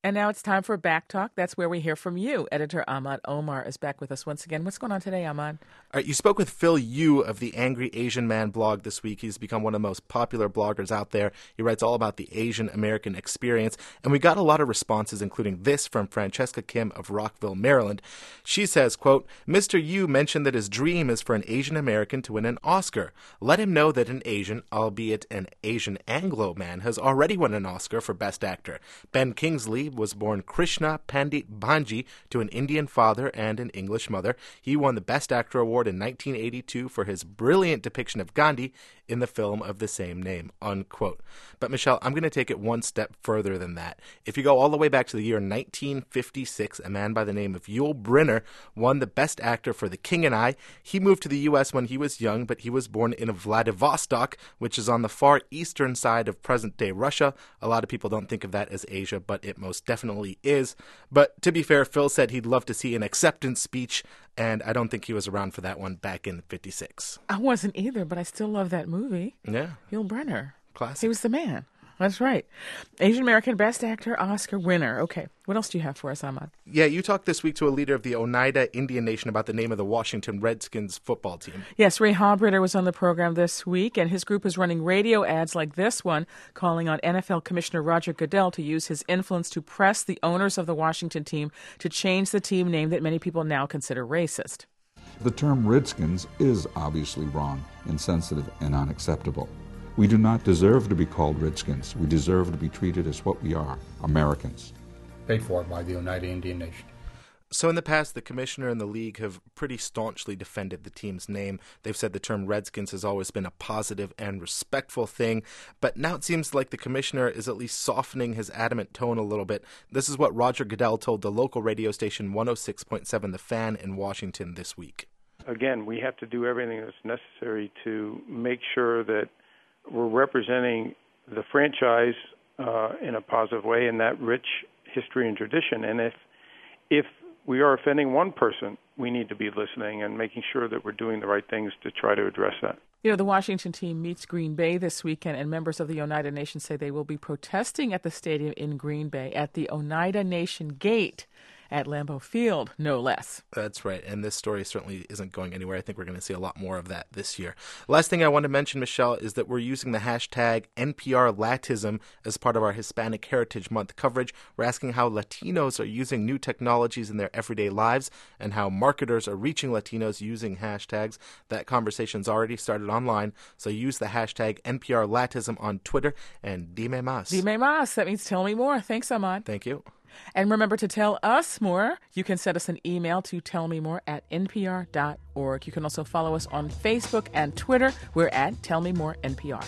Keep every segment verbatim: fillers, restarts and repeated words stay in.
And now it's time for Back Talk. That's where we hear from you. Editor Ahmad Omar is back with us once again. What's going on today, Ahmad? All right, you spoke with Phil Yu of the Angry Asian Man blog this week. He's become one of the most popular bloggers out there. He writes all about the Asian American experience. And we got a lot of responses, including this from Francesca Kim of Rockville, Maryland. She says, quote, Mister Yu mentioned that his dream is for an Asian American to win an Oscar. Let him know that an Asian, albeit an Asian Anglo man, has already won an Oscar for Best Actor. Ben Kingsley was born Krishna Pandit Bhanji to an Indian father and an English mother. He won the Best Actor Award in nineteen eighty-two for his brilliant depiction of Gandhi in the film of the same name, unquote. But Michelle, I'm going to take it one step further than that. If you go all the way back to the year nineteen fifty-six, a man by the name of Yul Brynner won the Best Actor for The King and I. He moved to the U S when he was young, but he was born in Vladivostok, which is on the far eastern side of present-day Russia. A lot of people don't think of that as Asia, but it most definitely is. But to be fair, Phil said he'd love to see an acceptance speech, and I don't think he was around for that one back in fifty-six. I wasn't either, but I still love that movie. Yeah. Yul Brynner. Classic. He was the man. That's right. Asian American Best Actor Oscar winner. Okay. What else do you have for us, Ahmad? Yeah, you talked this week to a leader of the Oneida Indian Nation about the name of the Washington Redskins football team. Yes, Ray Hobbritter was on the program this week, and his group is running radio ads like this one, calling on N F L Commissioner Roger Goodell to use his influence to press the owners of the Washington team to change the team name that many people now consider racist. The term Redskins is obviously wrong, insensitive, and unacceptable. We do not deserve to be called Redskins. We deserve to be treated as what we are, Americans. Paid for by the Oneida Indian Nation. So in the past, the commissioner and the league have pretty staunchly defended the team's name. They've said the term Redskins has always been a positive and respectful thing. But now it seems like the commissioner is at least softening his adamant tone a little bit. This is what Roger Goodell told the local radio station one oh six point seven The Fan in Washington this week. Again, we have to do everything that's necessary to make sure that we're representing the franchise uh, in a positive way in that rich history and tradition. And if if we are offending one person, we need to be listening and making sure that we're doing the right things to try to address that. You know, the Washington team meets Green Bay this weekend, and members of the Oneida Nation say they will be protesting at the stadium in Green Bay at the Oneida Nation Gate at Lambeau Field, no less. That's right, and this story certainly isn't going anywhere. I think we're going to see a lot more of that this year. Last thing I want to mention, Michelle, is that we're using the hashtag N P R Latism as part of our Hispanic Heritage Month coverage. We're asking how Latinos are using new technologies in their everyday lives and how marketers are reaching Latinos using hashtags. That conversation's already started online, so use the hashtag N P R Latism on Twitter and dime más. Dime más. That means tell me more. Thanks, Ahmad. Thank you. And remember to tell us more. You can send us an email to tellmemore at n p r dot org. You can also follow us on Facebook and Twitter. We're at Tell Me More N P R.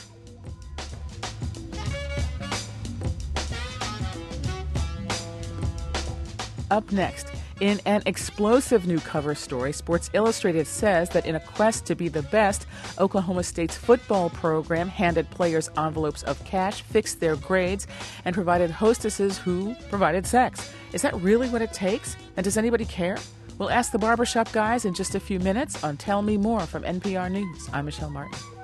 Up next, in an explosive new cover story, Sports Illustrated says that in a quest to be the best, Oklahoma State's football program handed players envelopes of cash, fixed their grades, and provided hostesses who provided sex. Is that really what it takes? And does anybody care? We'll ask the barbershop guys in just a few minutes on Tell Me More from N P R News. I'm Michelle Martin.